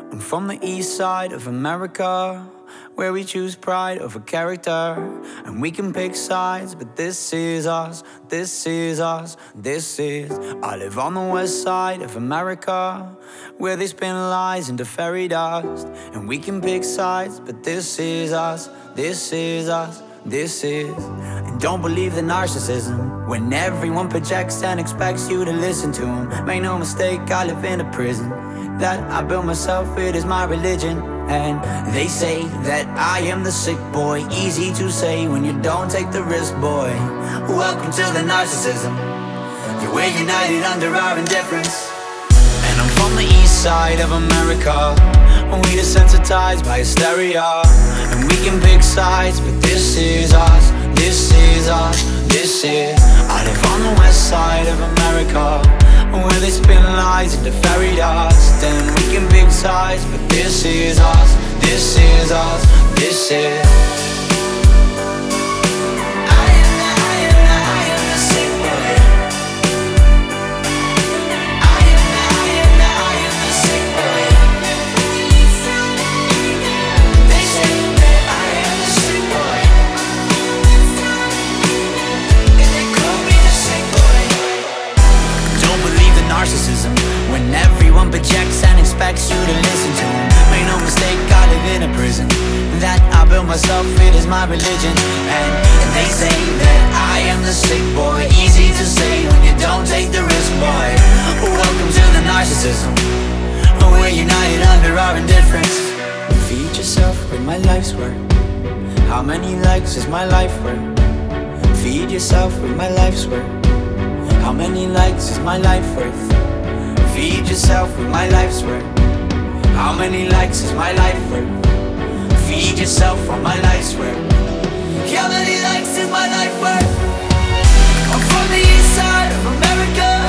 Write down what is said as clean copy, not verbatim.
I'm from the east side of America, where we choose pride over character. And we can pick sides, but this is us, this is us, this is. I live on the west side of America, where they spin lies into fairy dust. And we can pick sides, but this is us, this is us, this is. And don't believe the narcissism, when everyone projects and expects you to listen to them. Make no mistake, I live in a prison that I built myself, it is my religion. And they say that I am the sick boy, easy to say when you don't take the risk, boy. Welcome to the narcissism, yeah, we're united under our indifference. And I'm from the east side of America, we desensitized by hysteria. And we can pick sides, but this is us, this is us, this is. I live on the west side of America, where they spin lies into fairy dust. And we can pick sides, but this is us, this is us, this is. Narcissism, when everyone projects and expects you to listen to them. Make no mistake, I live in a prison that I built myself, it is my religion. And they say that I am the sick boy, easy to say when you don't take the risk, boy. Welcome to the narcissism, we're united under our indifference. Feed yourself with my life's work. How many likes is my life worth? Feed yourself with my life's work. How many likes is my life worth? Feed yourself with my life's worth. How many likes is my life worth? Feed yourself on my life's worth. How many likes is my life worth? I'm from the east side of America,